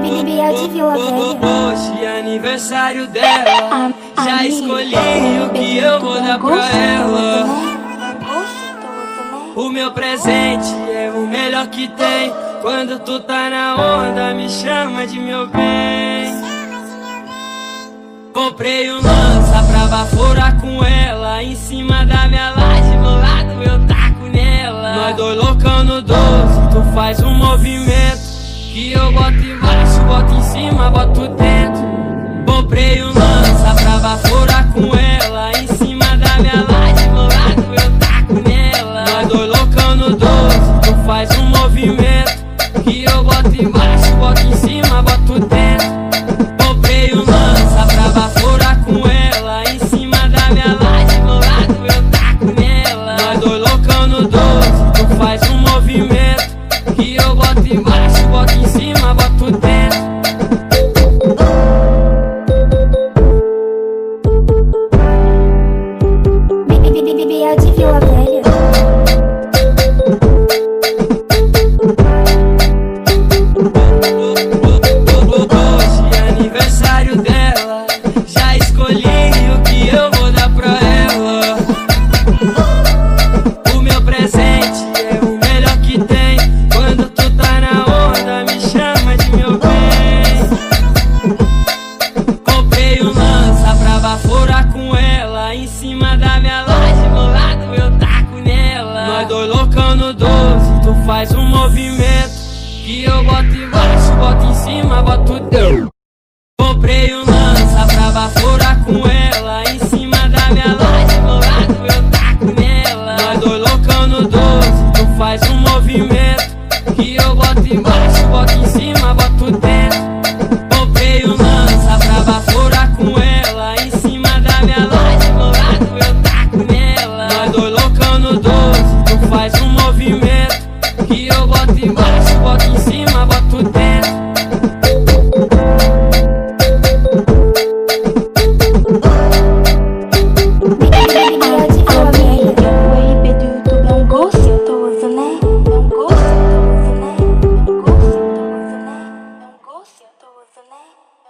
Biel de Vila Velha. Hoje é aniversário dela. Já escolhi o que eu vou dar pra ela. O meu presente é o melhor que tem. Quando tu tá na onda, me chama de meu bem. Comprei um lança pra baforar com ela. Em cima da minha laje, bolado eu taco nela. Nós dois loucão no 12, tu faz um movimento que eu boto embaixo, boto em cima, boto dentro. Comprei um lança pra baforar com ela. Em cima da minha laje, bolado eu taco nela. Nós dois loucão no 12, tu faz um movimento que eu boto embaixo, boto em cima, boto dentro. Comprei um lança pra baforar com ela. Em cima da minha laje, bolado eu taco nela. Nós dois loucão no 12, tu faz um movimento que eu boto embaixo, boto em cima, boto dentro. Biel de Vila Velha. Hoje é aniversário dela. Já escolhi o que eu vou dar pra ela. O meu presente é o melhor que tem. Quando tu tá na onda, me chama de meu bem. Comprei um lança pra baforar com ela. Em cima da minha laje, bolado eu taco nela. Nós dois loucão no 12, tu faz um movimento que eu boto embaixo, boto em cima, boto dentro. Comprei um lança pra baforar com ela. Em cima da minha laje, bolado eu taco nela. Nós dois loucão no 12, tu faz um movimento que eu boto embaixo, boto em cima, boto dentro.